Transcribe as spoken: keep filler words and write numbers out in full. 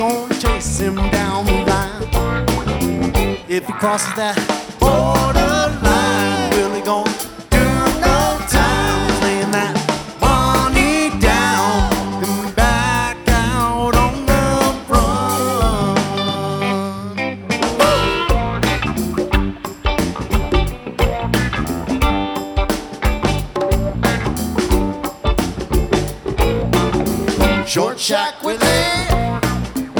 gonna chase him down the line. If he crosses that borderline, Willie gonna do no time, laying that money down and back out on the front. Short shack with a